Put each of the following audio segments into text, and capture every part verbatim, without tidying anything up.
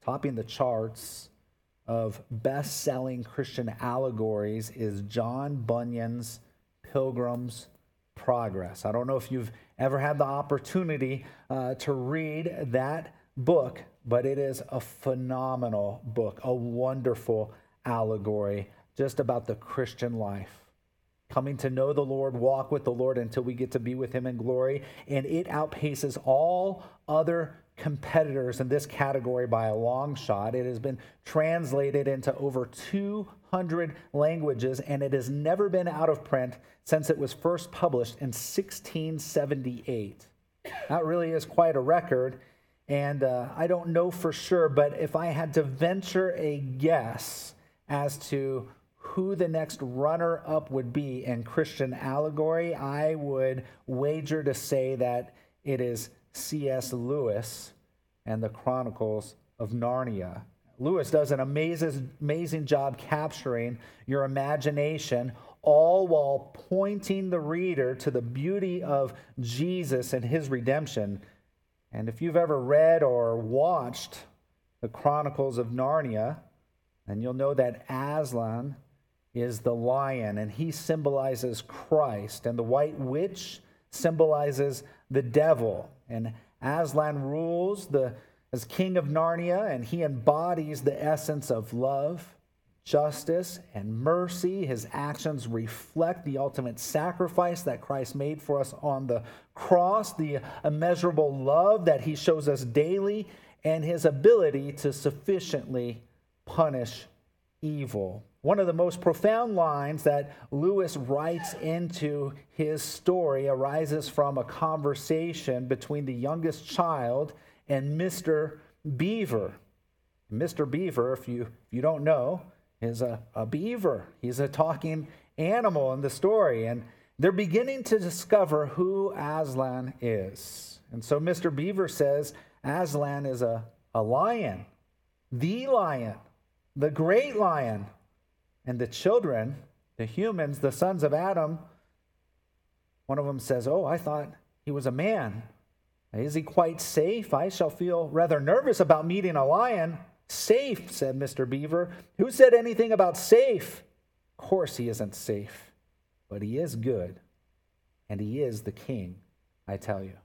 topping the charts of best-selling Christian allegories is John Bunyan's Pilgrim's Progress. I don't know if you've ever had the opportunity uh, to read that book, but it is a phenomenal book, a wonderful allegory just about the Christian life. Coming to know the Lord, walk with the Lord until we get to be with him in glory. And it outpaces all other competitors in this category by a long shot. It has been translated into over two hundred languages, and it has never been out of print since it was first published in sixteen seventy-eight. That really is quite a record, and uh, I don't know for sure, but if I had to venture a guess as to who the next runner-up would be in Christian allegory, I would wager to say that it is C S Lewis and the Chronicles of Narnia. Lewis does an amazing, amazing job capturing your imagination, all while pointing the reader to the beauty of Jesus and his redemption. And if you've ever read or watched the Chronicles of Narnia, then you'll know that Aslan is the lion, and he symbolizes Christ, and the white witch symbolizes the devil. And Aslan rules the as king of Narnia, and he embodies the essence of love, justice, and mercy. His actions reflect the ultimate sacrifice that Christ made for us on the cross, the immeasurable love that he shows us daily, and his ability to sufficiently punish evil. One of the most profound lines that Lewis writes into his story arises from a conversation between the youngest child and Mister Beaver. Mister Beaver, if you if you don't know, is a, a beaver. He's a talking animal in the story, and they're beginning to discover who Aslan is. And so Mister Beaver says Aslan is a, a lion, the lion, the great lion. And the children, the humans, the sons of Adam, one of them says, "Oh, I thought he was a man. Is he quite safe? I shall feel rather nervous about meeting a lion." "Safe," said Mister Beaver. "Who said anything about safe? Of course he isn't safe, but he is good, and he is the king, I tell you."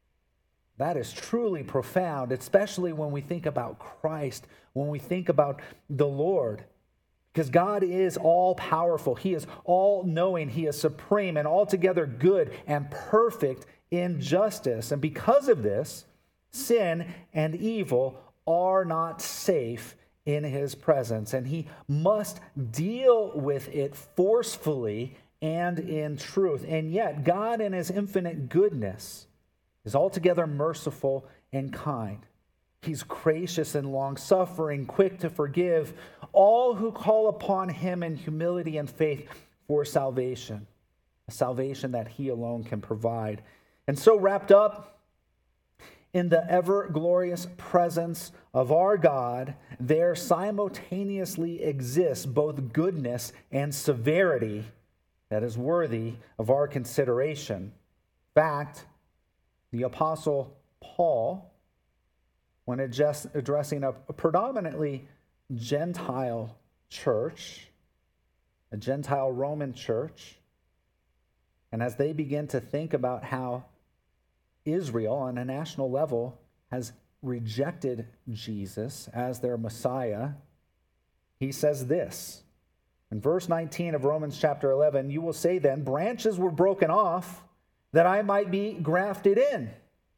That is truly profound, especially when we think about Christ, when we think about the Lord. Because God is all-powerful. He is all-knowing. He is supreme and altogether good and perfect in justice. And because of this, sin and evil are not safe in his presence. And he must deal with it forcefully and in truth. And yet, God in his infinite goodness is altogether merciful and kind. He's gracious and long-suffering, quick to forgive all who call upon him in humility and faith for salvation, a salvation that he alone can provide. And so wrapped up in the ever-glorious presence of our God, there simultaneously exists both goodness and severity that is worthy of our consideration. In fact, the Apostle Paul, when addressing a predominantly Gentile church, a Gentile Roman church, and as they begin to think about how Israel on a national level has rejected Jesus as their Messiah, he says this. In verse nineteen of Romans chapter eleven, "You will say then, branches were broken off that I might be grafted in.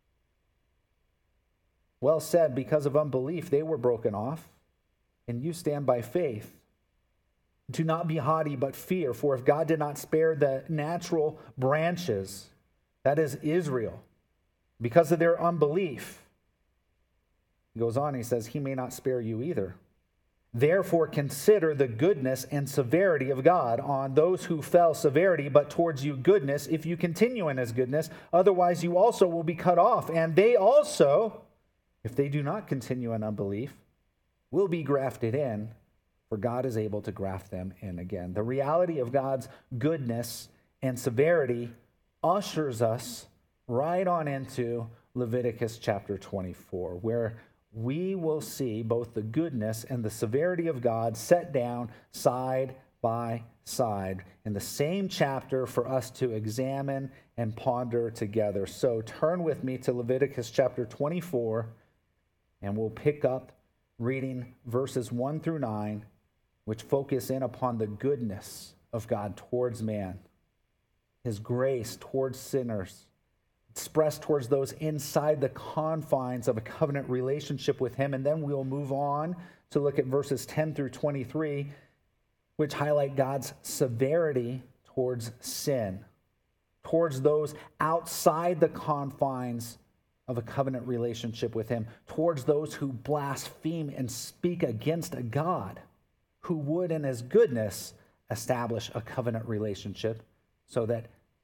Well said, because of unbelief they were broken off, and you stand by faith. Do not be haughty, but fear, for if God did not spare the natural branches, that is Israel, because of their unbelief," he goes on, he says, "he may not spare you either. Therefore consider the goodness and severity of God on those who fell severity, but towards you goodness, if you continue in his goodness. Otherwise you also will be cut off, and they also, if they do not continue in unbelief, will be grafted in, for God is able to graft them in again." The reality of God's goodness and severity ushers us right on into Leviticus chapter twenty-four, where we will see both the goodness and the severity of God set down side by side in the same chapter for us to examine and ponder together. So turn with me to Leviticus chapter twenty-four, and we'll pick up reading verses one through nine, which focus in upon the goodness of God towards man, his grace towards sinners, expressed towards those inside the confines of a covenant relationship with him. And then we'll move on to look at verses ten through twenty-three, which highlight God's severity towards sin, towards those outside the confines of a covenant relationship with him, towards those who blaspheme and speak against a God who would in his goodness establish a covenant relationship so that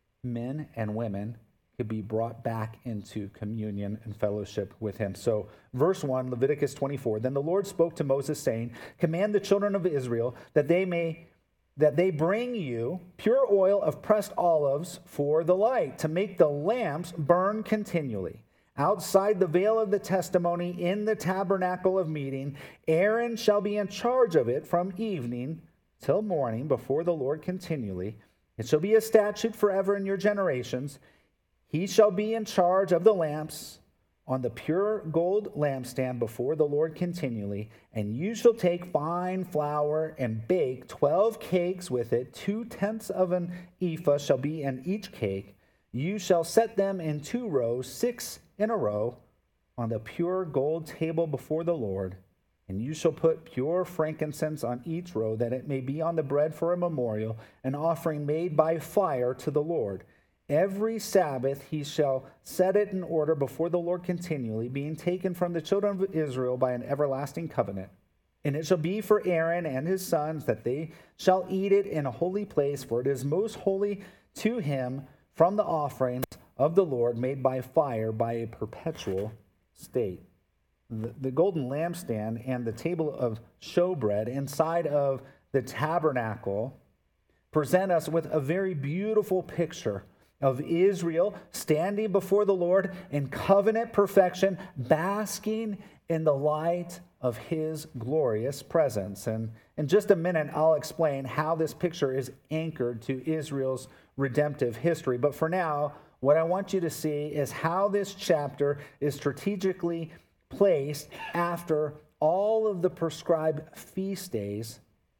men and women could be brought back into communion and fellowship with him. So verse one, Leviticus twenty-four, then the Lord spoke to Moses saying, command the children of Israel that they may that they bring you pure oil of pressed olives for the light, to make the lamps burn continually. Outside the veil of the testimony in the tabernacle of meeting, Aaron shall be in charge of it from evening till morning before the Lord continually. It shall be a statute forever in your generations. He shall be in charge of the lamps on the pure gold lampstand before the Lord continually. And you shall take fine flour and bake twelve cakes with it. Two-tenths of an ephah shall be in each cake. You shall set them in two rows, six in a row, on the pure gold table before the Lord. And you shall put pure frankincense on each row, that it may be on the bread for a memorial, an offering made by fire to the Lord. Every Sabbath he shall set it in order before the Lord continually, being taken from the children of Israel by an everlasting covenant. And it shall be for Aaron and his sons that they shall eat it in a holy place, for it is most holy to him from the offerings of the Lord made by fire by a perpetual state. The, the golden lampstand and the table of showbread inside of the tabernacle present us with a very beautiful picture of Israel standing before the Lord in covenant perfection, basking in the light of his glorious presence. And in just a minute, I'll explain how this picture is anchored to Israel's redemptive history. But for now, what I want you to see is how this chapter is strategically placed after all of the prescribed feast days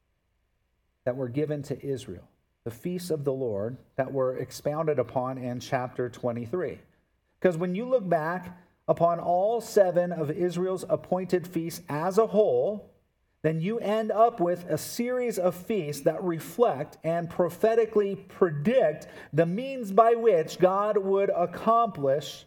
that were given to Israel, the feasts of the Lord that were expounded upon in chapter twenty-three. Because when you look back upon all seven of Israel's appointed feasts as a whole, then you end up with a series of feasts that reflect and prophetically predict the means by which God would accomplish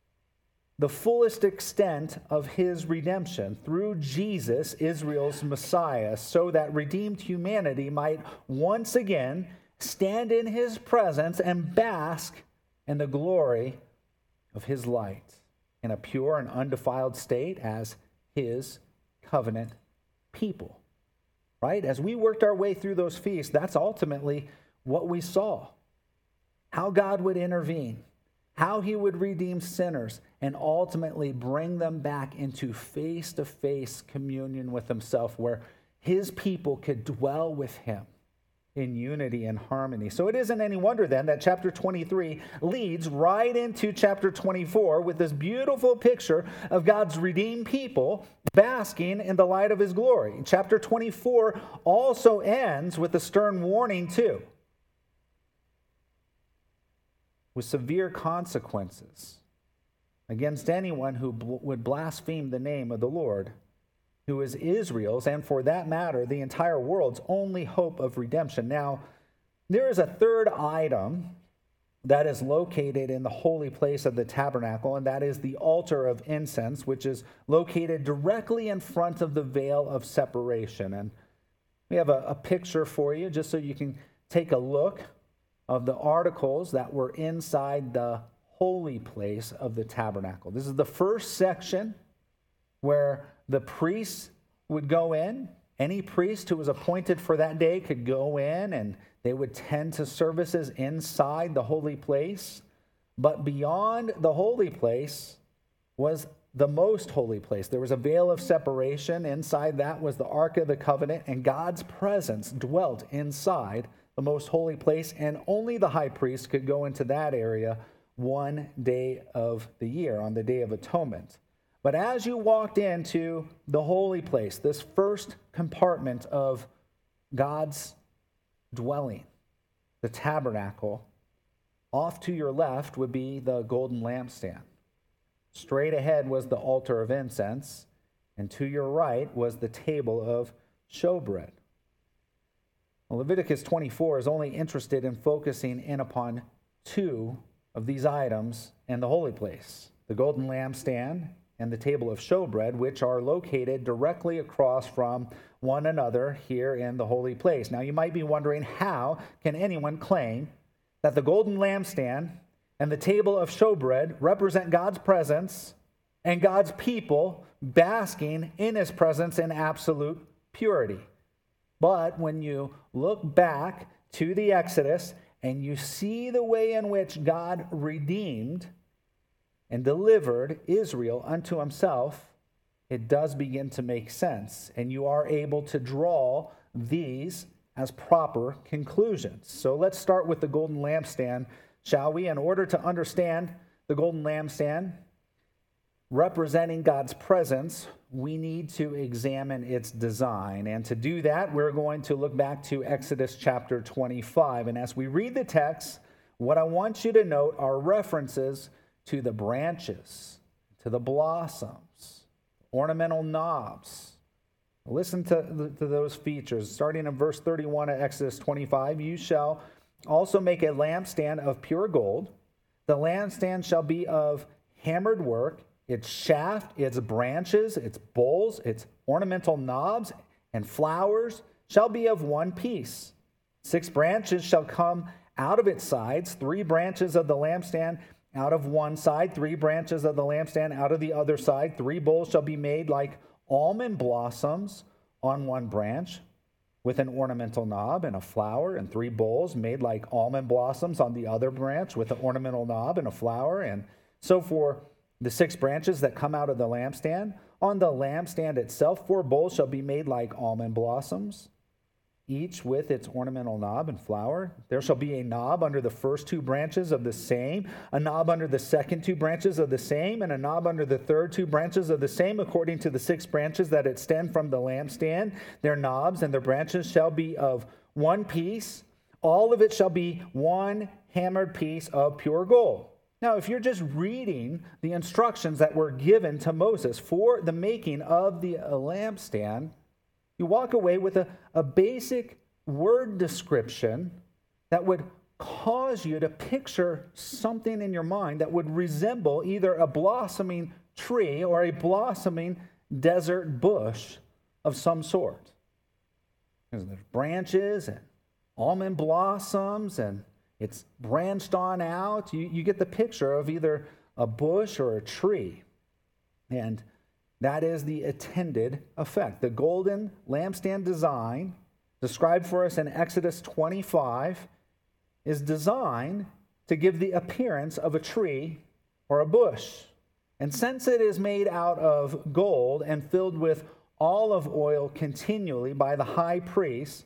the fullest extent of his redemption through Jesus, Israel's Messiah, so that redeemed humanity might once again stand in his presence and bask in the glory of his light in a pure and undefiled state as his covenant people. Right? As we worked our way through those feasts, that's ultimately what we saw. How God would intervene, how he would redeem sinners, and ultimately bring them back into face-to-face communion with himself, where his people could dwell with him in unity and harmony. So it isn't any wonder then that chapter twenty-three leads right into chapter twenty-four with this beautiful picture of God's redeemed people basking in the light of his glory. Chapter twenty-four also ends with a stern warning too, with severe consequences against anyone who bl- would blaspheme the name of the Lord, who is Israel's, and for that matter, the entire world's only hope of redemption. Now, there is a third item that is located in the holy place of the tabernacle, and that is the altar of incense, which is located directly in front of the veil of separation. And we have a, a picture for you, just so you can take a look of the articles that were inside the holy place of the tabernacle. This is the first section where the priests would go in. Any priest who was appointed for that day could go in, and they would tend to services inside the holy place. But beyond the holy place was the most holy place. There was a veil of separation. Inside that was the Ark of the Covenant, and God's presence dwelt inside the most holy place, and only the high priest could go into that area one day of the year, on the Day of Atonement. But as you walked into the holy place, this first compartment of God's dwelling, the tabernacle, off to your left would be the golden lampstand. Straight ahead was the altar of incense, and to your right was the table of showbread. Leviticus twenty-four is only interested in focusing in upon two of these items in the holy place, the golden lampstand and the table of showbread, which are located directly across from one another here in the holy place. Now, you might be wondering, how can anyone claim that the golden lampstand and the table of showbread represent God's presence and God's people basking in his presence in absolute purity? But when you look back to the Exodus and you see the way in which God redeemed and delivered Israel unto himself, it does begin to make sense, and you are able to draw these as proper conclusions. So let's start with the golden lampstand, shall we? In order to understand the golden lampstand representing God's presence, we need to examine its design. And to do that, we're going to look back to Exodus chapter twenty-five. And as we read the text, what I want you to note are references to the branches, to the blossoms, ornamental knobs. Listen to, to those features. Starting in verse thirty-one of Exodus twenty-five, you shall also make a lampstand of pure gold. The lampstand shall be of hammered work, its shaft, its branches, its bowls, its ornamental knobs, and flowers shall be of one piece. Six branches shall come out of its sides, three branches of the lampstand out of one side, three branches of the lampstand out of the other side. Three bowls shall be made like almond blossoms on one branch, with an ornamental knob and a flower, and three bowls made like almond blossoms on the other branch, with an ornamental knob and a flower. And so for the six branches that come out of the lampstand, on the lampstand itself, four bowls shall be made like almond blossoms, each with its ornamental knob and flower. There shall be a knob under the first two branches of the same, a knob under the second two branches of the same, and a knob under the third two branches of the same, according to the six branches that extend from the lampstand. Their knobs and their branches shall be of one piece. All of it shall be one hammered piece of pure gold. Now, if you're just reading the instructions that were given to Moses for the making of the lampstand, you walk away with a, a basic word description that would cause you to picture something in your mind that would resemble either a blossoming tree or a blossoming desert bush of some sort. There's branches and almond blossoms, and it's branched on out. You, you get the picture of either a bush or a tree. And that is the intended effect. The golden lampstand design, described for us in Exodus twenty-five, is designed to give the appearance of a tree or a bush. And since it is made out of gold and filled with olive oil continually by the high priest,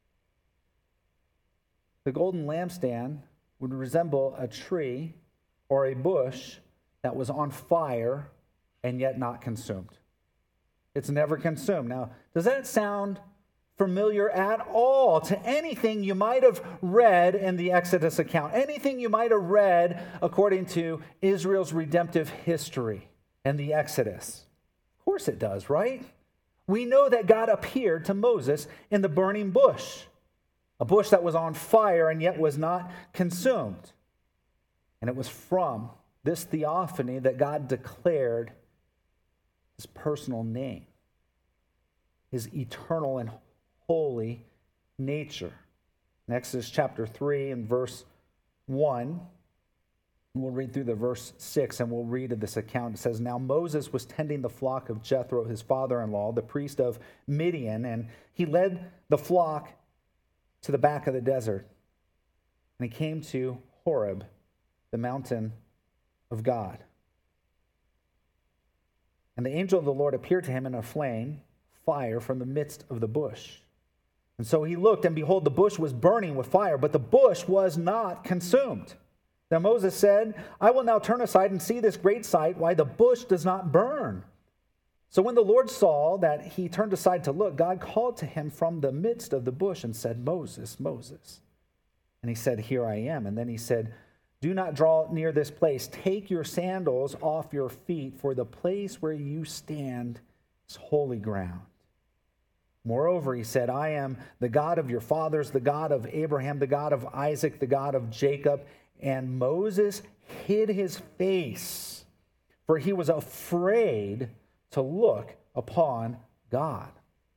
the golden lampstand would resemble a tree or a bush that was on fire and yet not consumed. It's never consumed. Now, does that sound familiar at all to anything you might have read in the Exodus account? Anything you might have read according to Israel's redemptive history and the Exodus? Of course it does, right? We know that God appeared to Moses in the burning bush, a bush that was on fire and yet was not consumed. And it was from this theophany that God declared his personal name, his eternal and holy nature. In Exodus chapter three and verse one, we'll read through the verse six and we'll read of this account. It says, "Now Moses was tending the flock of Jethro, his father-in-law, the priest of Midian, and he led the flock to the back of the desert. And he came to Horeb, the mountain of God." And the angel of the Lord appeared to him in a flame, fire from the midst of the bush. And so he looked, and behold, the bush was burning with fire, but the bush was not consumed. Then Moses said, I will now turn aside and see this great sight, why the bush does not burn. So when the Lord saw that he turned aside to look, God called to him from the midst of the bush and said, Moses, Moses. And he said, Here I am. And then he said, Do not draw near this place. Take your sandals off your feet, for the place where you stand is holy ground. Moreover, he said, I am the God of your fathers, the God of Abraham, the God of Isaac, the God of Jacob. And Moses hid his face, for he was afraid to look upon God.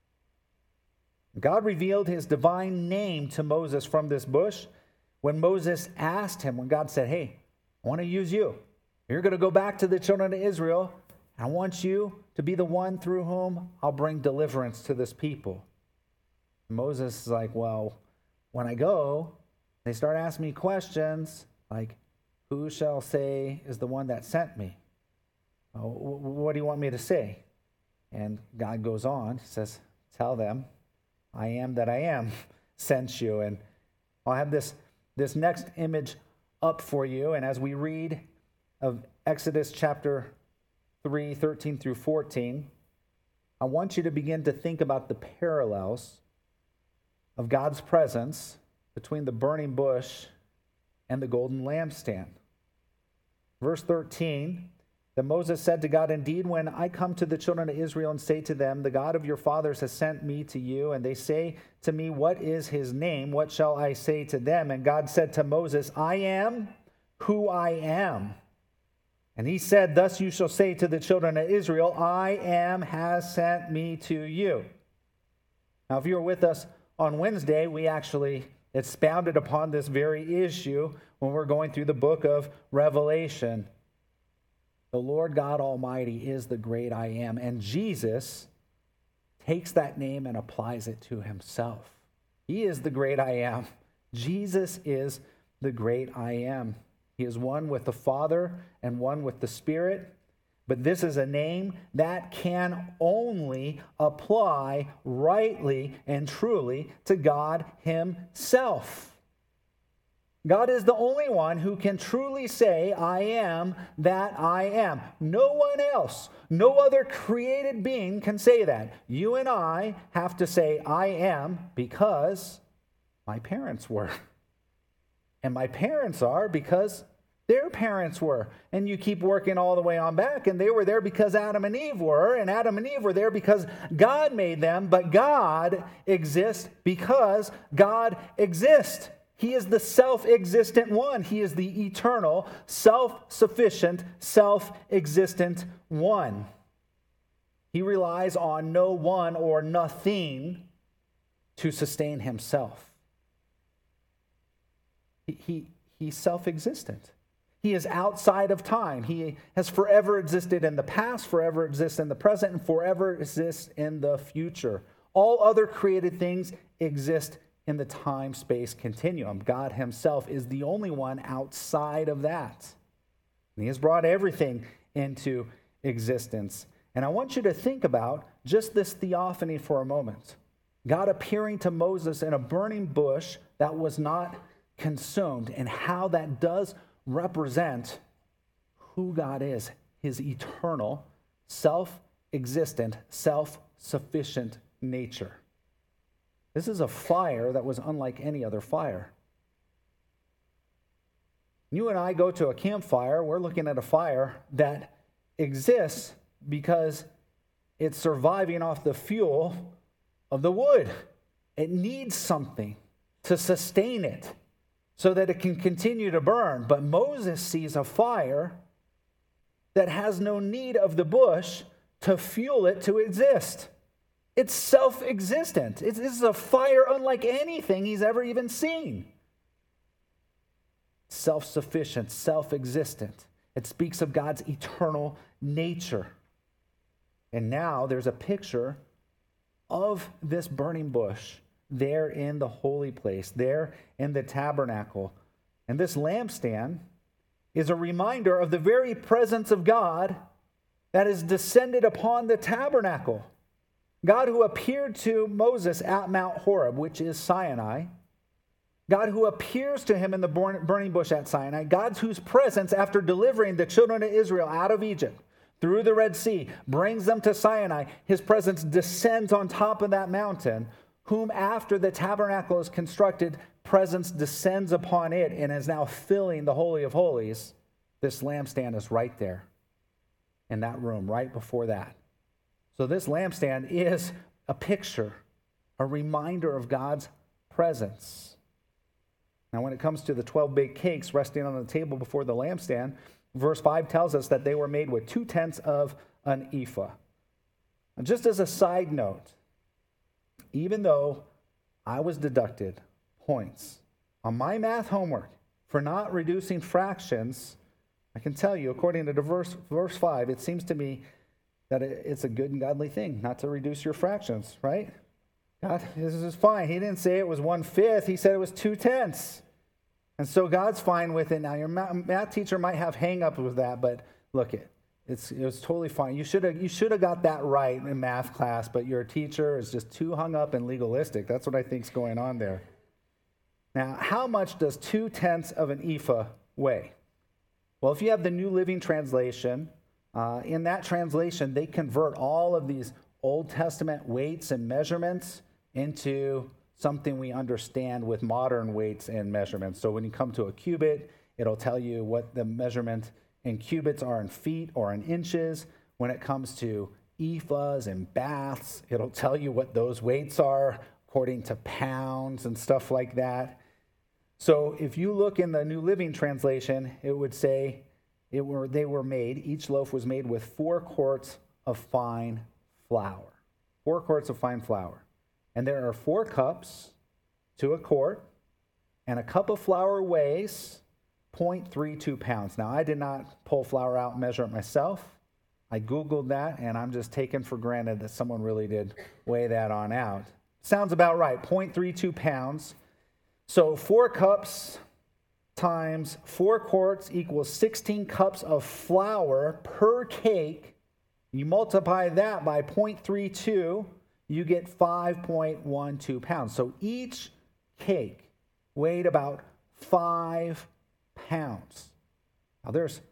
God revealed his divine name to Moses from this bush. When Moses asked him, when God said, hey, I want to use you. You're going to go back to the children of Israel. I want you to be the one through whom I'll bring deliverance to this people. Moses is like, well, when I go, they start asking me questions like, who shall say is the one that sent me? Oh, what do you want me to say? And God goes on, he says, tell them, I am that I am sent you. And I'll have this, this next image up for you. And as we read of Exodus chapter three, thirteen through fourteen, I want you to begin to think about the parallels of God's presence between the burning bush and the golden lampstand. Verse thirteen, then Moses said to God, indeed, when I come to the children of Israel and say to them, the God of your fathers has sent me to you, and they say to me, what is his name? What shall I say to them? And God said to Moses, I am who I am. And he said, thus you shall say to the children of Israel, I am has sent me to you. Now, if you were with us on Wednesday, we actually expounded upon this very issue when we're going through the book of Revelation. The Lord God Almighty is the great I am, and Jesus takes that name and applies it to himself. He is the great I am. Jesus is the great I am. He is one with the Father and one with the Spirit. But this is a name that can only apply rightly and truly to God himself. God is the only one who can truly say, I am that I am. No one else, no other created being can say that. You and I have to say, I am, because my parents were. And my parents are because their parents were. And you keep working all the way on back, and they were there because Adam and Eve were, and Adam and Eve were there because God made them, but God exists because God exists. He is the self-existent one. He is the eternal, self-sufficient, self-existent one. He relies on no one or nothing to sustain himself. He, he, he's self-existent. He is outside of time. He has forever existed in the past, forever exists in the present, and forever exists in the future. All other created things exist in the time-space continuum. God himself is the only one outside of that. And he has brought everything into existence. And I want you to think about just this theophany for a moment. God appearing to Moses in a burning bush that was not consumed, and how that does represent who God is, his eternal, self-existent, self-sufficient nature. This is a fire that was unlike any other fire. You and I go to a campfire, we're looking at a fire that exists because it's surviving off the fuel of the wood. It needs something to sustain it so that it can continue to burn. But Moses sees a fire that has no need of the bush to fuel it to exist. It's self-existent. It's, this is a fire unlike anything he's ever even seen. Self-sufficient, self-existent. It speaks of God's eternal nature. And now there's a picture of this burning bush there in the holy place, there in the tabernacle. And this lampstand is a reminder of the very presence of God that is descended upon the tabernacle. God who appeared to Moses at Mount Horeb, which is Sinai. God who appears to him in the burning bush at Sinai. God whose presence, after delivering the children of Israel out of Egypt through the Red Sea, brings them to Sinai. His presence descends on top of that mountain, whom after the tabernacle is constructed, presence descends upon it and is now filling the Holy of Holies. This lampstand is right there in that room, right before that. So this lampstand is a picture, a reminder of God's presence. Now, when it comes to the twelve baked cakes resting on the table before the lampstand, verse five tells us that they were made with two-tenths of an ephah. And just as a side note, even though I was deducted points on my math homework for not reducing fractions, I can tell you, according to verse, verse five, it seems to me that it's a good and godly thing not to reduce your fractions, right? God, this is fine. He didn't say it was one-fifth. He said it was two-tenths. And so God's fine with it. Now, your math teacher might have hang-ups with that, but look, it, it's, it was totally fine. You should have you should have got that right in math class, but your teacher is just too hung up and legalistic. That's what I think is going on there. Now, how much does two-tenths of an ephah weigh? Well, if you have the New Living Translation, uh, in that translation, they convert all of these Old Testament weights and measurements into something we understand with modern weights and measurements. So when you come to a cubit, it'll tell you what the measurement in cubits are in feet or in inches. When it comes to ephahs and baths, it'll tell you what those weights are according to pounds and stuff like that. So if you look in the New Living Translation, it would say it were they were made, each loaf was made with four quarts of fine flour. Four quarts of fine flour. And there are four cups to a quart, and a cup of flour weighs zero point three two pounds. Now, I did not pull flour out and measure it myself. I Googled that, and I'm just taking for granted that someone really did weigh that on out. Sounds about right, zero point three two pounds. So four cups times four quarts equals sixteen cups of flour per cake. You multiply that by zero point three two, you get five point one two pounds. So each cake weighed about five pounds. Now there's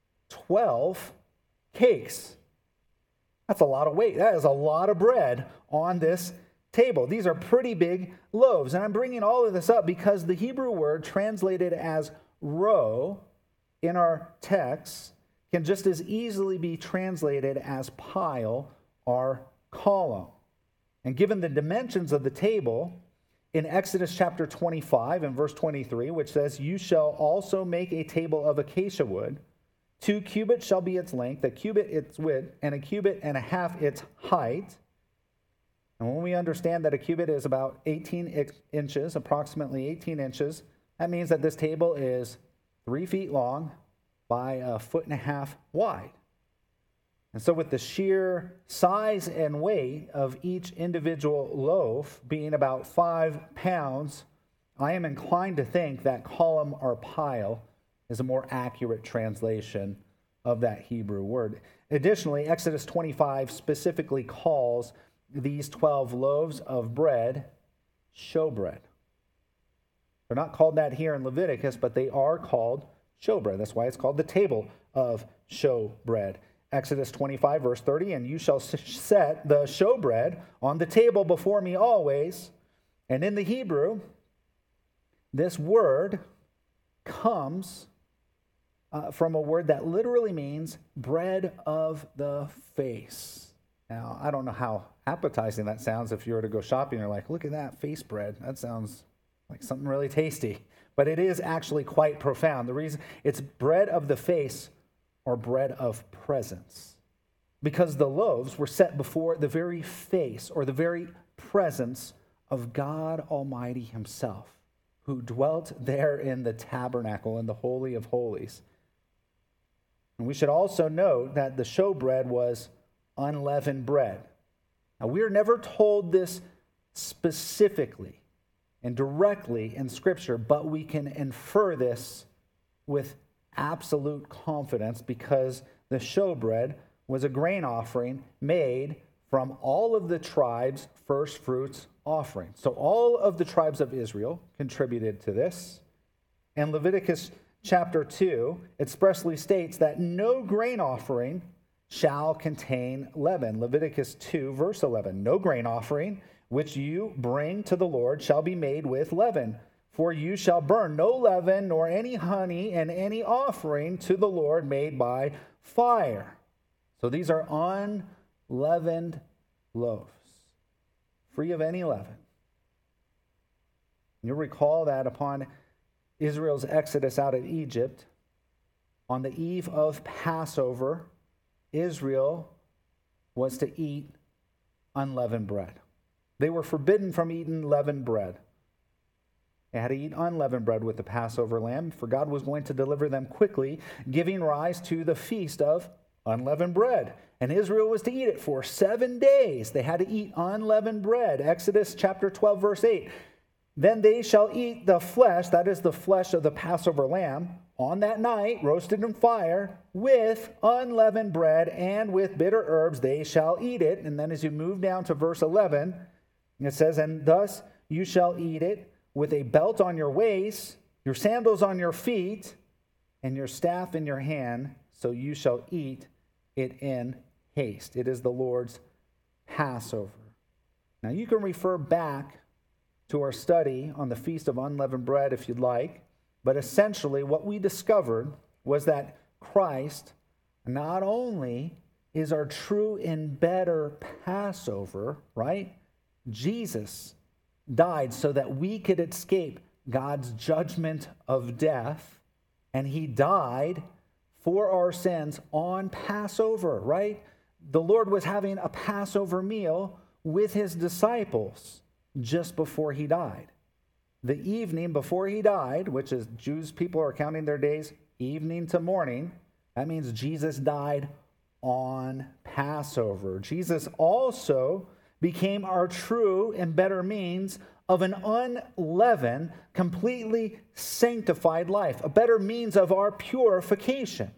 twelve cakes. That's a lot of weight. That is a lot of bread on this table. These are pretty big loaves. And I'm bringing all of this up because the Hebrew word translated as row in our text can just as easily be translated as pile or column. And given the dimensions of the table, in Exodus chapter twenty-five and verse twenty-three, which says, "You shall also make a table of acacia wood. Two cubits shall be its length, a cubit its width, and a cubit and a half its height." And when we understand that a cubit is about eighteen inches, approximately eighteen inches, that means that this table is three feet long by a foot and a half wide. And so with the sheer size and weight of each individual loaf being about five pounds, I am inclined to think that column or pile is a more accurate translation of that Hebrew word. Additionally, Exodus twenty-five specifically calls these twelve loaves of bread showbread. They're not called that here in Leviticus, but they are called showbread. That's why it's called the table of showbread. Exodus twenty-five, verse thirty, "And you shall set the showbread on the table before me always." And in the Hebrew, this word comes uh, from a word that literally means bread of the face. Now, I don't know how appetizing that sounds if you were to go shopping and you're like, look at that face bread. That sounds like something really tasty. But it is actually quite profound. The reason it's bread of the face or bread of presence, because the loaves were set before the very face or the very presence of God Almighty himself, who dwelt there in the tabernacle in the Holy of Holies. And we should also note that the showbread was unleavened bread. Now, we are never told this specifically and directly in Scripture, but we can infer this with absolute confidence because the showbread was a grain offering made from all of the tribes' first fruits offering. So all of the tribes of Israel contributed to this. And Leviticus chapter two expressly states that no grain offering shall contain leaven. Leviticus two, verse eleven. No grain offering which you bring to the Lord shall be made with leaven. For you shall burn no leaven nor any honey in any offering to the Lord made by fire. So these are unleavened loaves, free of any leaven. You'll recall that upon Israel's exodus out of Egypt, on the eve of Passover, Israel was to eat unleavened bread. They were forbidden from eating leavened bread. They had to eat unleavened bread with the Passover lamb, for God was going to deliver them quickly, giving rise to the feast of unleavened bread. And Israel was to eat it for seven days. They had to eat unleavened bread. Exodus chapter twelve, verse eight. Then they shall eat the flesh, that is the flesh of the Passover lamb, on that night, roasted in fire, with unleavened bread and with bitter herbs they shall eat it. And then as you move down to verse eleven, it says, and thus you shall eat it with a belt on your waist, your sandals on your feet, and your staff in your hand, so you shall eat it in haste. It is the Lord's Passover. Now you can refer back to our study on the Feast of Unleavened Bread if you'd like, but essentially what we discovered was that Christ not only is our true and better Passover, right? Jesus died so that we could escape God's judgment of death, and he died for our sins on Passover, right? The Lord was having a Passover meal with his disciples just before he died. The evening before he died, which is Jews, people are counting their days evening to morning, that means Jesus died on Passover. Jesus also became our true and better means of an unleavened, completely sanctified life, a better means of our purification,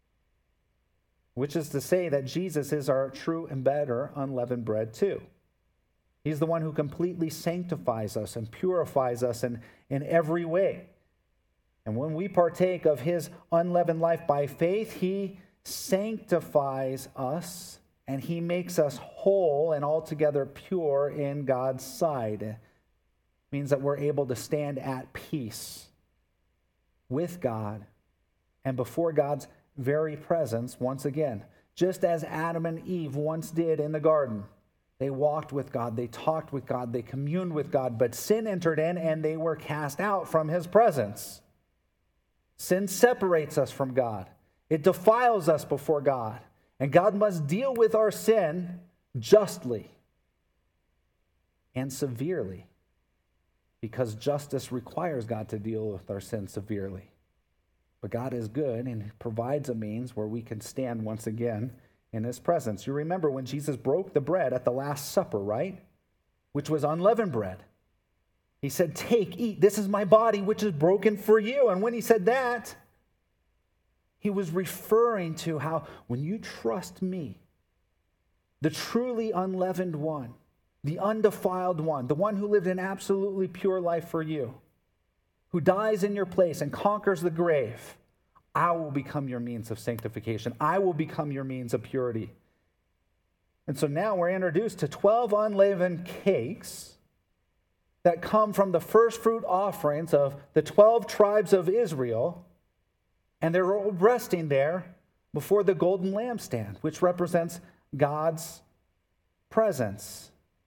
which is to say that Jesus is our true and better unleavened bread too. He's the one who completely sanctifies us and purifies us in, in every way. And when we partake of his unleavened life by faith, he sanctifies us and he makes us whole and altogether pure in God's sight. It means that we're able to stand at peace with God and before God's very presence once again. Just as Adam and Eve once did in the garden. They walked with God, they talked with God, they communed with God, but sin entered in and they were cast out from his presence. Sin separates us from God. It defiles us before God. And God must deal with our sin justly and severely, because justice requires God to deal with our sin severely. But God is good and provides a means where we can stand once again in his presence. You remember when Jesus broke the bread at the Last Supper, right? Which was unleavened bread. He said, take, eat, this is my body which is broken for you. And when he said that, he was referring to how when you trust me, the truly unleavened one, the undefiled one, the one who lived an absolutely pure life for you, who dies in your place and conquers the grave, I will become your means of sanctification. I will become your means of purity. And so now we're introduced to twelve unleavened cakes that come from the first fruit offerings of the twelve tribes of Israel, and they're all resting there before the golden lampstand, which represents God's presence.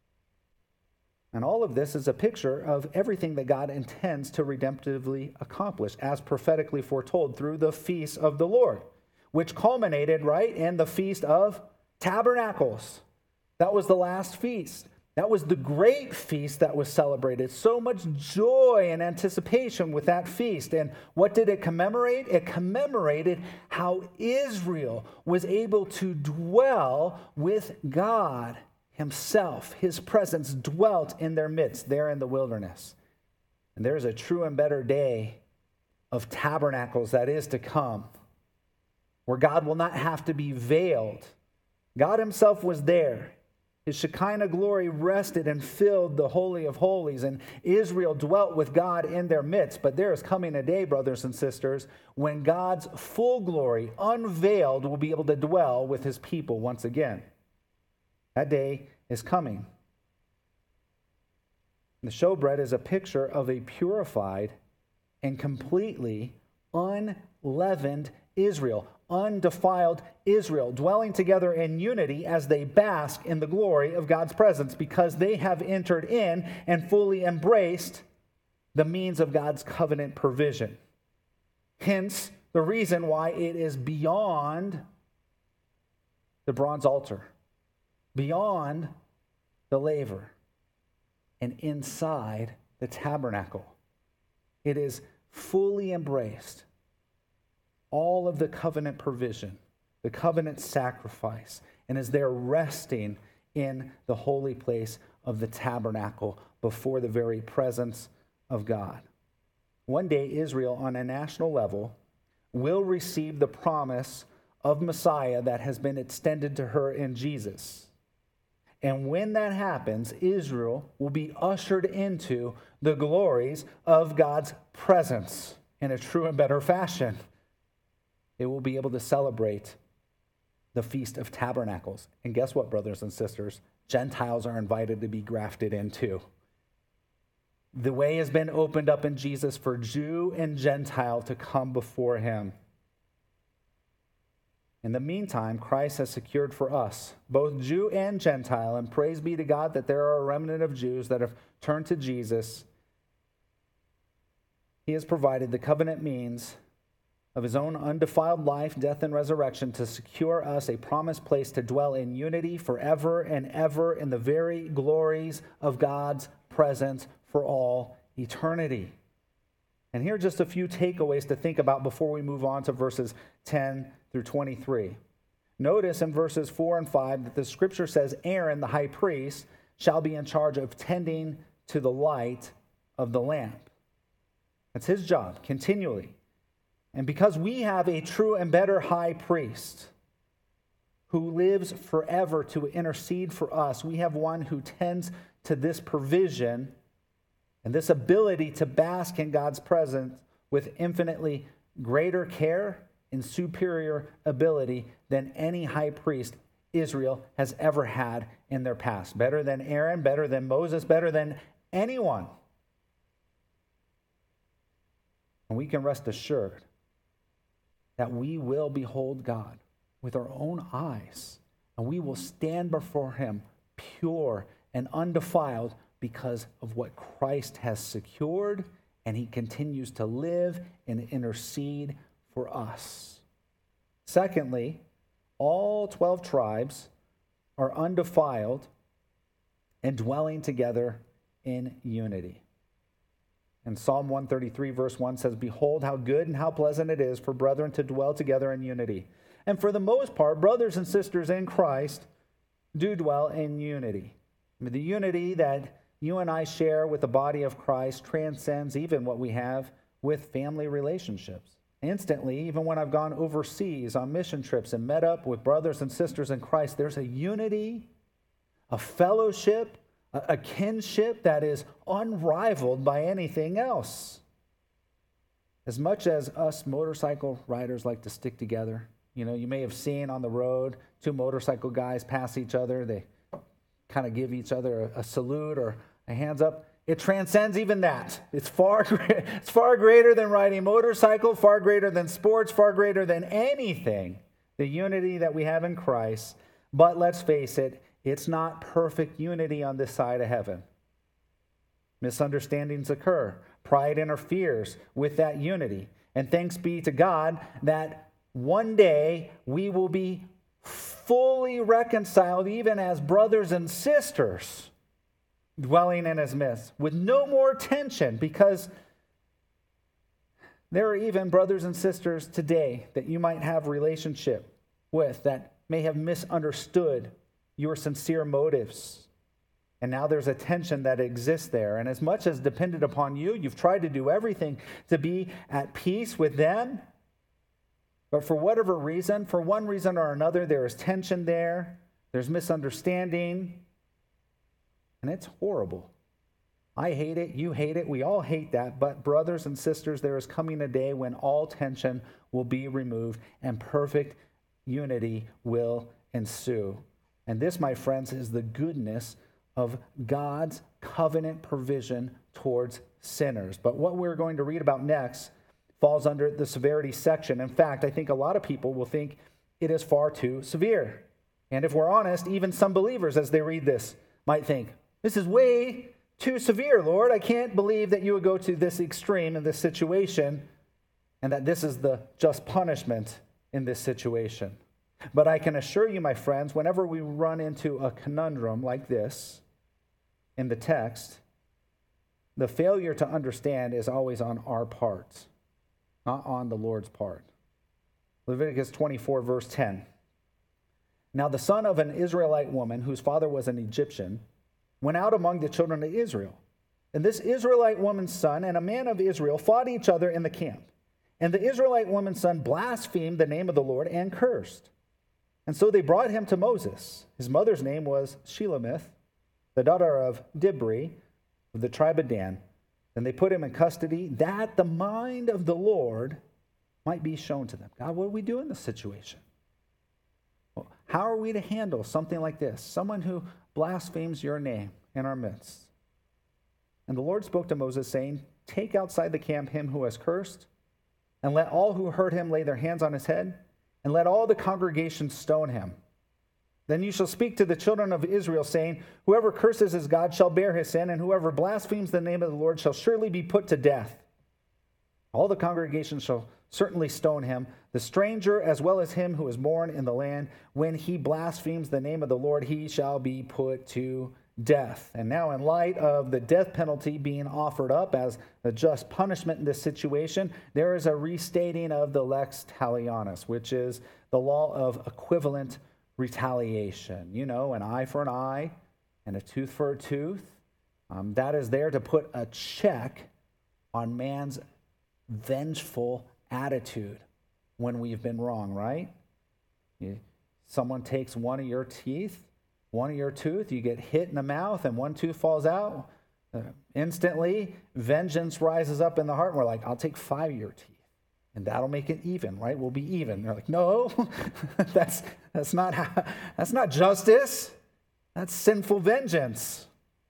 And all of this is a picture of everything that God intends to redemptively accomplish, as prophetically foretold through the feast of the Lord, which culminated, right, in the Feast of Tabernacles. That was the last feast. That was the great feast that was celebrated. So much joy and anticipation with that feast. And what did it commemorate? It commemorated how Israel was able to dwell with God himself. His presence dwelt in their midst there in the wilderness. And there's a true and better day of tabernacles that is to come, where God will not have to be veiled, God himself was there. His Shekinah glory rested and filled the Holy of Holies, and Israel dwelt with God in their midst. But there is coming a day, brothers and sisters, when God's full glory, unveiled, will be able to dwell with his people once again. That day is coming. The showbread is a picture of a purified and completely unleavened Israel, undefiled Israel, dwelling together in unity as they bask in the glory of God's presence, because they have entered in and fully embraced the means of God's covenant provision. Hence, the reason why it is beyond the bronze altar, beyond the laver, and inside the tabernacle. It is fully embraced. All of the covenant provision, the covenant sacrifice, and is there resting in the holy place of the tabernacle before the very presence of God. One day, Israel, on a national level, will receive the promise of Messiah that has been extended to her in Jesus. And when that happens, Israel will be ushered into the glories of God's presence in a true and better fashion. It will be able to celebrate the Feast of Tabernacles. And guess what, brothers and sisters? Gentiles are invited to be grafted in too. The way has been opened up in Jesus for Jew and Gentile to come before him. In the meantime, Christ has secured for us, both Jew and Gentile, and praise be to God that there are a remnant of Jews that have turned to Jesus. He has provided the covenant means of his own undefiled life, death, and resurrection to secure us a promised place to dwell in unity forever and ever in the very glories of God's presence for all eternity. And here are just a few takeaways to think about before we move on to verses ten through twenty-three. Notice in verses four and five that the scripture says Aaron, the high priest, shall be in charge of tending to the light of the lamp. That's his job, continually. And because we have a true and better high priest who lives forever to intercede for us, we have one who tends to this provision and this ability to bask in God's presence with infinitely greater care and superior ability than any high priest Israel has ever had in their past. Better than Aaron, better than Moses, better than anyone. And we can rest assured that we will behold God with our own eyes, and we will stand before him pure and undefiled because of what Christ has secured, and he continues to live and intercede for us. Secondly, all twelve tribes are undefiled and dwelling together in unity. And Psalm one thirty-three verse one says, "Behold how good and how pleasant it is for brethren to dwell together in unity." And for the most part, brothers and sisters in Christ do dwell in unity. I mean, the unity that you and I share with the body of Christ transcends even what we have with family relationships. Instantly, even when I've gone overseas on mission trips and met up with brothers and sisters in Christ, there's a unity, a fellowship, a kinship that is unrivaled by anything else. As much as us motorcycle riders like to stick together, you know, you may have seen on the road two motorcycle guys pass each other. They kind of give each other a, a salute or a hands up. It transcends even that. It's far, it's far greater than riding a motorcycle, far greater than sports, far greater than anything. The unity that we have in Christ. But let's face it, it's not perfect unity on this side of heaven. Misunderstandings occur. Pride interferes with that unity. And thanks be to God that one day we will be fully reconciled, even as brothers and sisters, dwelling in his midst, with no more tension, because there are even brothers and sisters today that you might have relationship with that may have misunderstood your sincere motives. And now there's a tension that exists there. And as much as depended upon you, you've tried to do everything to be at peace with them. But for whatever reason, for one reason or another, there is tension there. there's misunderstanding, and it's horrible. I hate it, you hate it, we all hate that, but brothers and sisters, there is coming a day when all tension will be removed and perfect unity will ensue. And this, my friends, is the goodness of God's covenant provision towards sinners. But what we're going to read about next falls under the severity section. In fact, I think a lot of people will think it is far too severe. And if we're honest, even some believers, as they read this, might think, this is way too severe, Lord. I can't believe that you would go to this extreme in this situation and that this is the just punishment in this situation. But I can assure you, my friends, whenever we run into a conundrum like this in the text, the failure to understand is always on our part, not on the Lord's part. Leviticus twenty-four, verse ten. Now the son of an Israelite woman, whose father was an Egyptian, went out among the children of Israel. And this Israelite woman's son and a man of Israel fought each other in the camp. And the Israelite woman's son blasphemed the name of the Lord and cursed. And so they brought him to Moses. His mother's name was Shelemith, the daughter of Dibri, of the tribe of Dan. Then they put him in custody, that the mind of the Lord might be shown to them. God, what do we do in this situation? Well, how are we to handle something like this? Someone who blasphemes your name in our midst. And the Lord spoke to Moses, saying, take outside the camp him who has cursed, and let all who heard him lay their hands on his head, and let all the congregation stone him. Then you shall speak to the children of Israel, saying, whoever curses his God shall bear his sin, and whoever blasphemes the name of the Lord shall surely be put to death. All the congregation shall certainly stone him, the stranger as well as him who is born in the land. When he blasphemes the name of the Lord, he shall be put to death. And now, in light of the death penalty being offered up as a just punishment in this situation, there is a restating of the lex talionis, which is the law of equivalent retaliation. You know, an eye for an eye and a tooth for a tooth. Um, that is there to put a check on man's vengeful attitude when we've been wrong, right? You, someone takes one of your teeth, one of your tooth, you get hit in the mouth and one tooth falls out. Uh, instantly, vengeance rises up in the heart and we're like, I'll take five of your teeth. And that'll make it even, right? We'll be even. They're like, no, that's that's not how, that's not justice. That's sinful vengeance.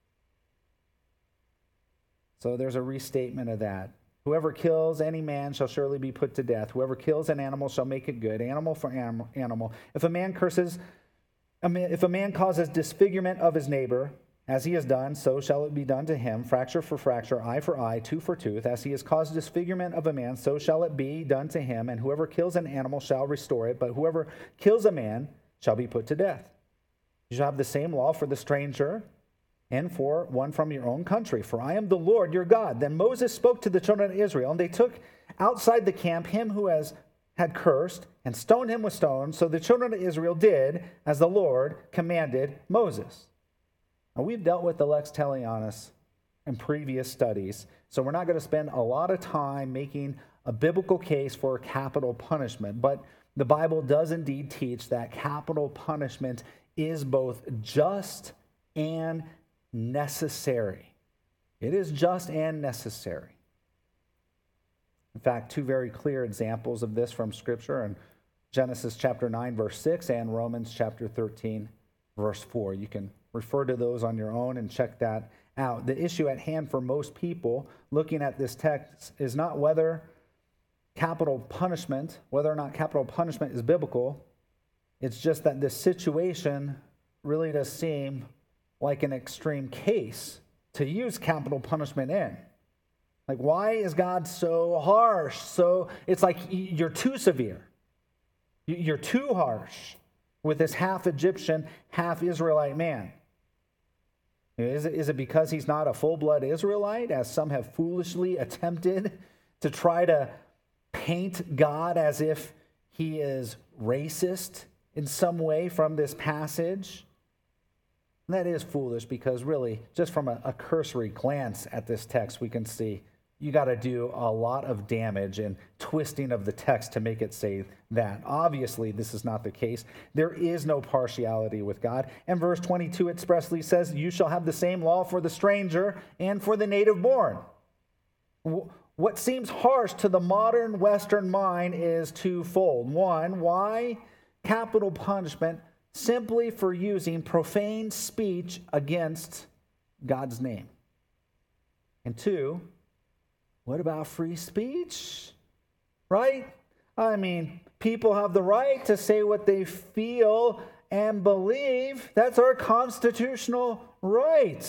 So there's a restatement of that. Whoever kills any man shall surely be put to death. Whoever kills an animal shall make it good. Animal for animal. animal. If a man curses, if a man causes disfigurement of his neighbor, as he has done, so shall it be done to him, fracture for fracture, eye for eye, tooth for tooth. As he has caused disfigurement of a man, so shall it be done to him. And whoever kills an animal shall restore it, but whoever kills a man shall be put to death. You shall have the same law for the stranger and for one from your own country, for I am the Lord your God. Then Moses spoke to the children of Israel, and they took outside the camp him who has had cursed, and stoned him with stones. So the children of Israel did as the Lord commanded Moses. Now, we've dealt with the lex talionis in previous studies, so we're not going to spend a lot of time making a biblical case for capital punishment, but the Bible does indeed teach that capital punishment is both just and necessary. It is just and necessary. In fact, two very clear examples of this from Scripture in Genesis chapter nine, verse six, and Romans chapter thirteen, verse four. You can refer to those on your own and check that out. The issue at hand for most people looking at this text is not whether capital punishment, whether or not capital punishment is biblical. It's just that this situation really does seem like an extreme case to use capital punishment in. Like, why is God so harsh? So it's like you're too severe. You're too harsh with this half Egyptian, half Israelite man. Is it, is it because he's not a full-blood Israelite, as some have foolishly attempted to try to paint God as if he is racist in some way from this passage? And that is foolish because really, just from a, a cursory glance at this text, we can see you got to do a lot of damage and twisting of the text to make it say that. Obviously, this is not the case. There is no partiality with God. And verse twenty-two expressly says, you shall have the same law for the stranger and for the native born. What seems harsh to the modern Western mind is twofold. One, why capital punishment simply for using profane speech against God's name? And two, what about free speech? Right? I mean, people have the right to say what they feel and believe. That's our constitutional right.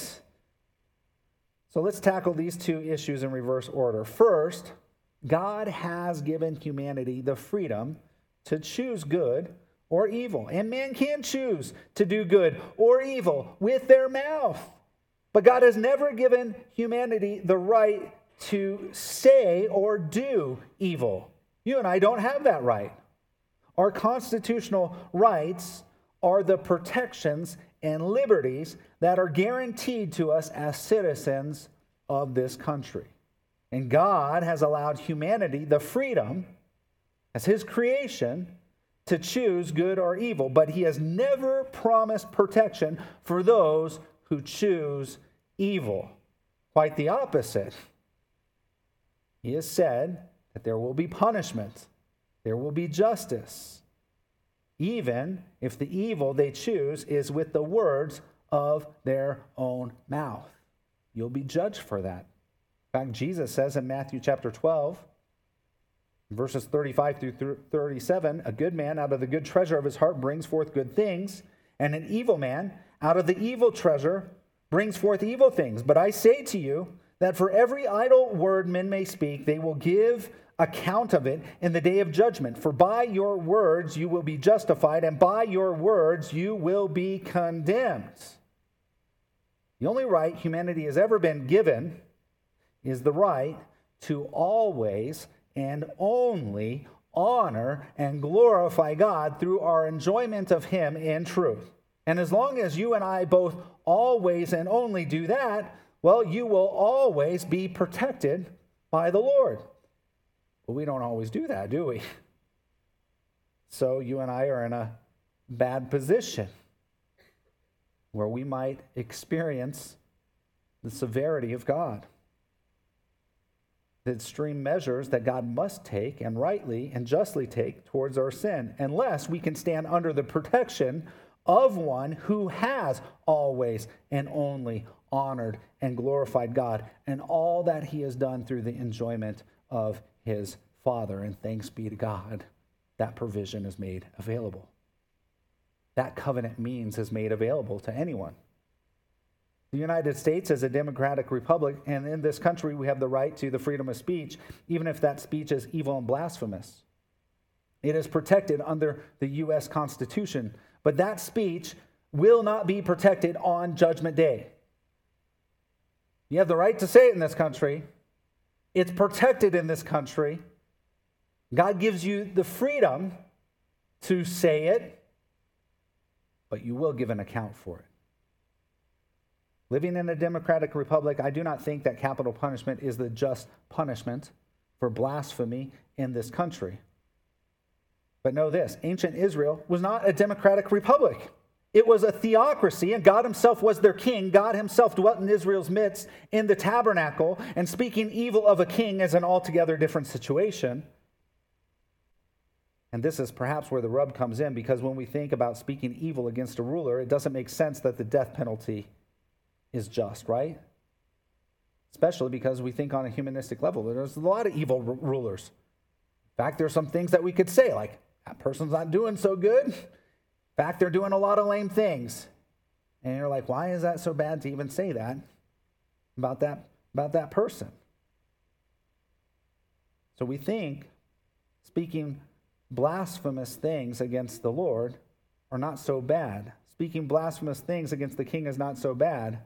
So let's tackle these two issues in reverse order. First, God has given humanity the freedom to choose good or evil. And man can choose to do good or evil with their mouth. But God has never given humanity the right to say or do evil. You and I don't have that right. Our constitutional rights are the protections and liberties that are guaranteed to us as citizens of this country. And God has allowed humanity the freedom, as his creation, to choose good or evil. But he has never promised protection for those who choose evil. Quite the opposite. He has said that there will be punishment, there will be justice, even if the evil they choose is with the words of their own mouth. You'll be judged for that. In fact, Jesus says in Matthew chapter twelve, verses thirty-five through thirty-seven, a good man out of the good treasure of his heart brings forth good things, and an evil man out of the evil treasure brings forth evil things. But I say to you that for every idle word men may speak, they will give account of it in the day of judgment. For by your words you will be justified, and by your words you will be condemned. The only right humanity has ever been given is the right to always and only honor and glorify God through our enjoyment of him in truth. And as long as you and I both always and only do that, well, you will always be protected by the Lord. But we don't always do that, do we? So you and I are in a bad position where we might experience the severity of God. The extreme measures that God must take and rightly and justly take towards our sin, unless we can stand under the protection of one who has always and only honored and glorified God and all that he has done through the enjoyment of his Father. And thanks be to God, that provision is made available. That covenant means is made available to anyone. The United States is a democratic republic, and in this country we have the right to the freedom of speech, even if that speech is evil and blasphemous. It is protected under the U S Constitution, but that speech will not be protected on Judgment Day. You have the right to say it in this country. It's protected in this country. God gives you the freedom to say it, but you will give an account for it. Living in a democratic republic, I do not think that capital punishment is the just punishment for blasphemy in this country. But know this, ancient Israel was not a democratic republic. It was a theocracy, and God himself was their king. God himself dwelt in Israel's midst in the tabernacle, and speaking evil of a king is an altogether different situation. And this is perhaps where the rub comes in, because when we think about speaking evil against a ruler, it doesn't make sense that the death penalty is just, right? Especially because we think on a humanistic level. There's a lot of evil r- rulers. In fact, there's some things that we could say, like, that person's not doing so good. In fact, they're doing a lot of lame things. And you're like, why is that so bad to even say that about that, about that person? So we think speaking blasphemous things against the Lord are not so bad. Speaking blasphemous things against the king is not so bad.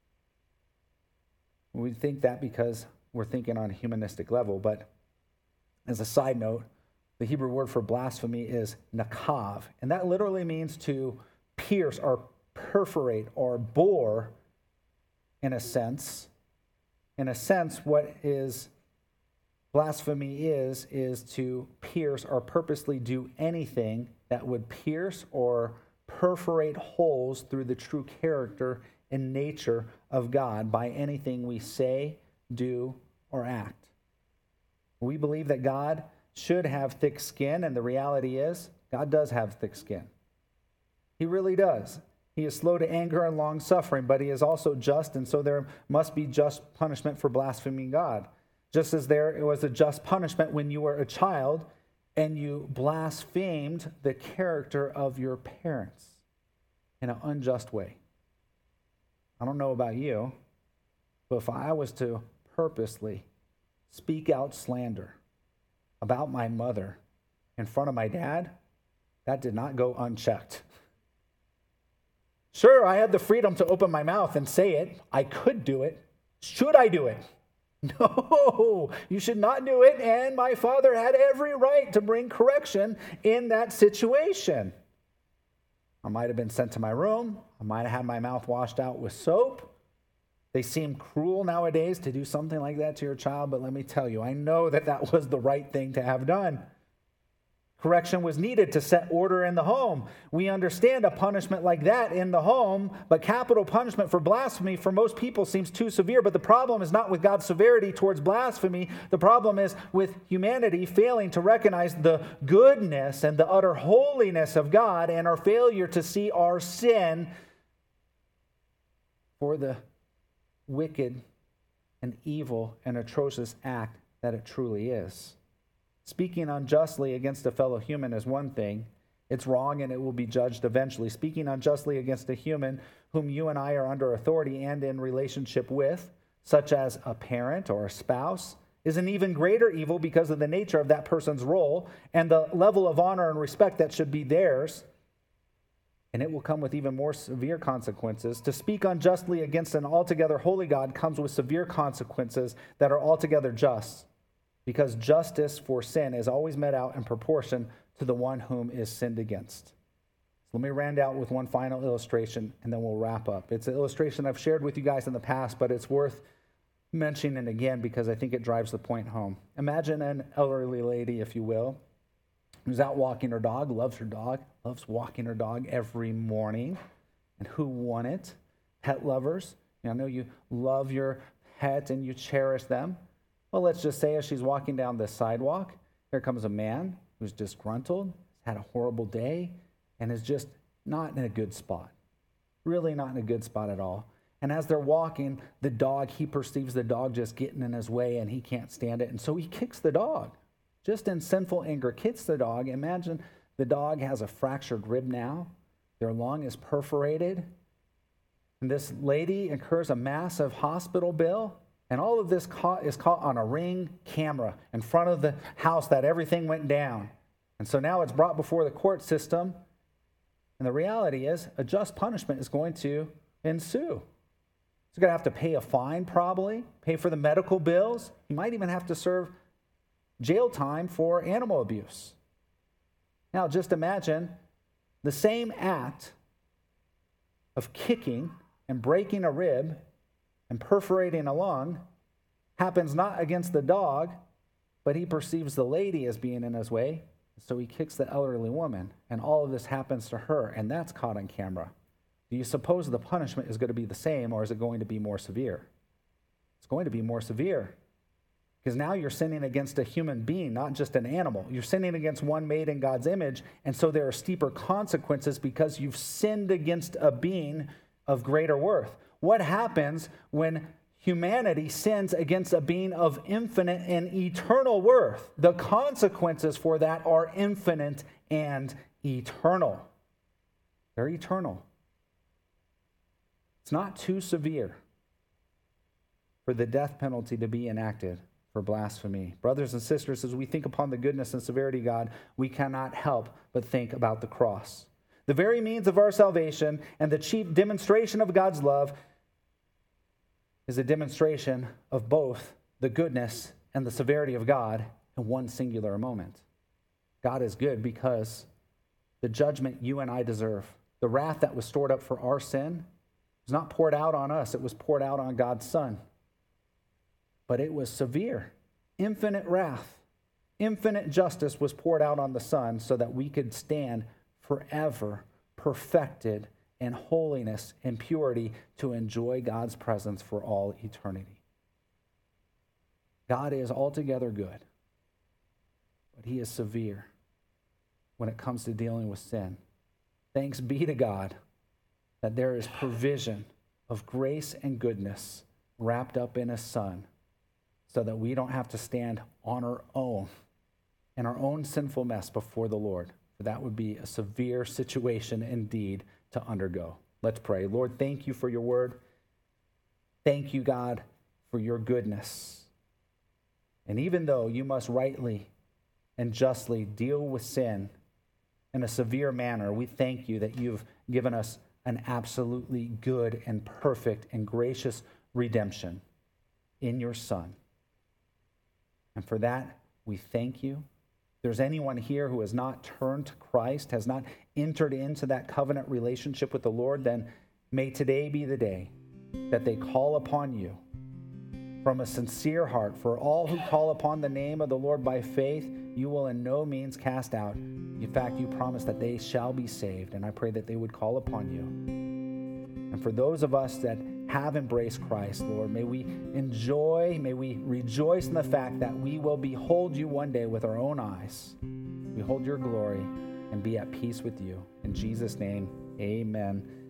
We think that because we're thinking on a humanistic level. But as a side note, the Hebrew word for blasphemy is nakav, and that literally means to pierce or perforate or bore, in a sense. In a sense, what is blasphemy is, is to pierce or purposely do anything that would pierce or perforate holes through the true character and nature of God by anything we say, do, or act. We believe that God should have thick skin, and the reality is, God does have thick skin. He really does. He is slow to anger and long-suffering, but he is also just, and so there must be just punishment for blaspheming God. Just as there was a just punishment when you were a child and you blasphemed the character of your parents in an unjust way. I don't know about you, but if I was to purposely speak out slander about my mother in front of my dad, that did not go unchecked. Sure, I had the freedom to open my mouth and say it. I could do it. Should I do it? No, you should not do it. And my father had every right to bring correction in that situation. I might have been sent to my room. I might have had my mouth washed out with soap. They seem cruel nowadays to do something like that to your child, but let me tell you, I know that that was the right thing to have done. Correction was needed to set order in the home. We understand a punishment like that in the home, but capital punishment for blasphemy for most people seems too severe. But the problem is not with God's severity towards blasphemy. The problem is with humanity failing to recognize the goodness and the utter holiness of God and our failure to see our sin for the wicked and evil and atrocious act that it truly is. Speaking unjustly against a fellow human is one thing. It's wrong and it will be judged eventually. Speaking unjustly against a human whom you and I are under authority and in relationship with, such as a parent or a spouse, is an even greater evil because of the nature of that person's role and the level of honor and respect that should be theirs. And it will come with even more severe consequences. To speak unjustly against an altogether holy God comes with severe consequences that are altogether just, because justice for sin is always met out in proportion to the one whom is sinned against. So let me round out with one final illustration, and then we'll wrap up. It's an illustration I've shared with you guys in the past, but it's worth mentioning again because I think it drives the point home. Imagine an elderly lady, if you will, who's out walking her dog, loves her dog, loves walking her dog every morning. And who won it? Pet lovers. You know, I know you love your pet and you cherish them. Well, let's just say as she's walking down the sidewalk, here comes a man who's disgruntled, has had a horrible day, and is just not in a good spot. Really not in a good spot at all. And as they're walking, the dog, he perceives the dog just getting in his way, and he can't stand it. And so he kicks the dog, just in sinful anger, kicks the dog. Imagine the dog has a fractured rib now. Their lung is perforated. And this lady incurs a massive hospital bill. And all of this caught, is caught on a Ring camera in front of the house that everything went down. And so now it's brought before the court system. And the reality is a just punishment is going to ensue. He's going to have to pay a fine probably, pay for the medical bills. He might even have to serve jail time for animal abuse. Now just imagine the same act of kicking and breaking a rib and perforating a lung happens not against the dog, but he perceives the lady as being in his way, so he kicks the elderly woman, and all of this happens to her, and that's caught on camera. Do you suppose the punishment is going to be the same, or is it going to be more severe? It's going to be more severe, because now you're sinning against a human being, not just an animal. You're sinning against one made in God's image, and so there are steeper consequences because you've sinned against a being of greater worth. What happens when humanity sins against a being of infinite and eternal worth? The consequences for that are infinite and eternal. They're eternal. It's not too severe for the death penalty to be enacted for blasphemy. Brothers and sisters, as we think upon the goodness and severity of God, we cannot help but think about the cross. The very means of our salvation and the chief demonstration of God's love is a demonstration of both the goodness and the severity of God in one singular moment. God is good because the judgment you and I deserve, the wrath that was stored up for our sin, was not poured out on us. It was poured out on God's Son. But it was severe. infinite wrath, infinite justice was poured out on the Son so that we could stand forever perfected in holiness and purity to enjoy God's presence for all eternity. God is altogether good, but he is severe when it comes to dealing with sin. Thanks be to God that there is provision of grace and goodness wrapped up in his Son so that we don't have to stand on our own in our own sinful mess before the Lord. For that would be a severe situation indeed to undergo. Let's pray. Lord, thank you for your word. Thank you, God, for your goodness. And even though you must rightly and justly deal with sin in a severe manner, we thank you that you've given us an absolutely good and perfect and gracious redemption in your Son. And for that, we thank you. If there's anyone here who has not turned to Christ, has not entered into that covenant relationship with the Lord, then may today be the day that they call upon you from a sincere heart. For all who call upon the name of the Lord by faith, you will in no means cast out. In fact, you promise that they shall be saved, and I pray that they would call upon you. And for those of us that have embraced Christ, Lord, may we enjoy, may we rejoice in the fact that we will behold you one day with our own eyes. Behold your glory and be at peace with you. In Jesus' name, amen.